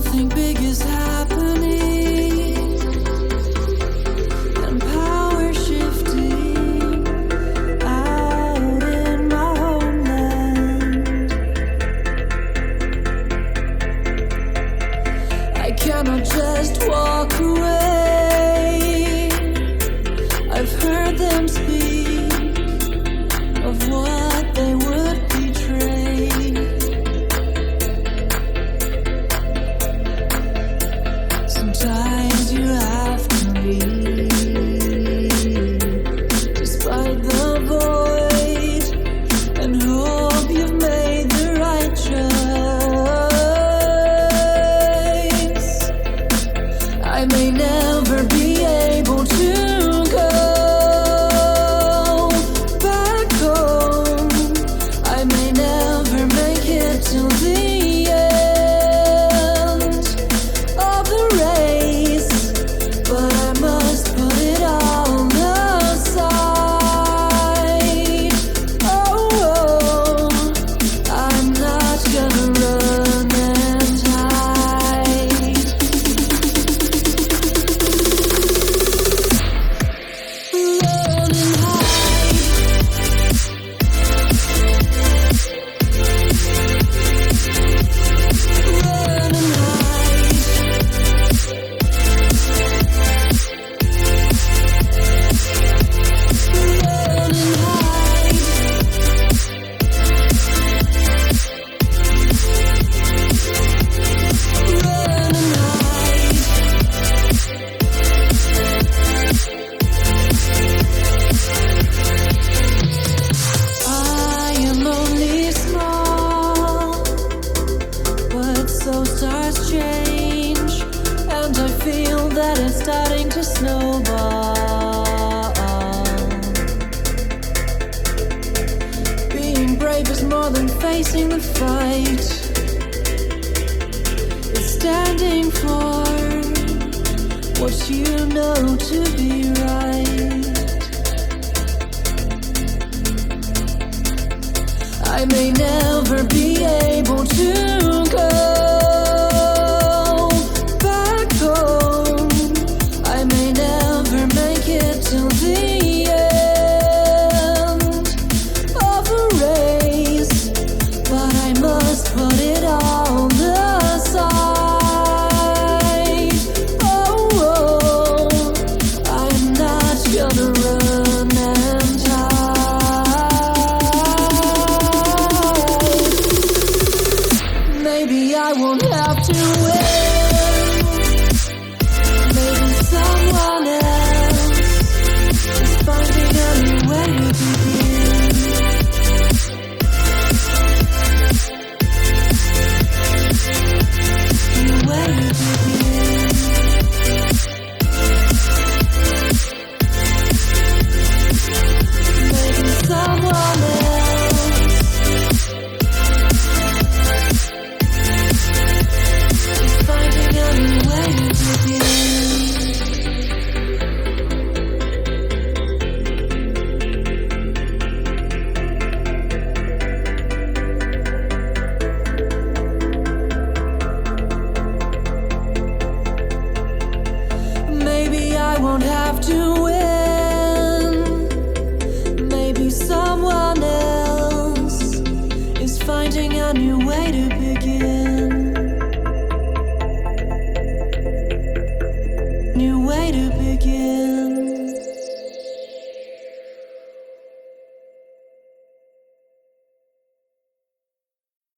Something big is happening, and power shifting out in my homeland. I cannot just walk away. I've heard them speak of what they would betray. Sometimes you have to leave, despite the void, and hope you've made the right choice. I may never be able to go back home. I may never make it till the end of the race, but I must put it all aside. Oh, I'm not gonna run and hide. Run and hide. Run and hide. Run and hide. Run and hide. I am only small, but so stars change, and I feel that it's starting to snowball. Being brave is more than facing the fight. It's standing for what you know to be right. I may never be able to go back home. I may never make it till the end of a race, but I must put it all aside. Oh, I'm not gonna run and hide. Maybe I won't have to win. Maybe someone else is finding a new way to begin. New way to begin. Maybe someone else is finding a new way to begin. Maybe I won't have to win. Maybe someone else is finding a new way to begin. New way to begin.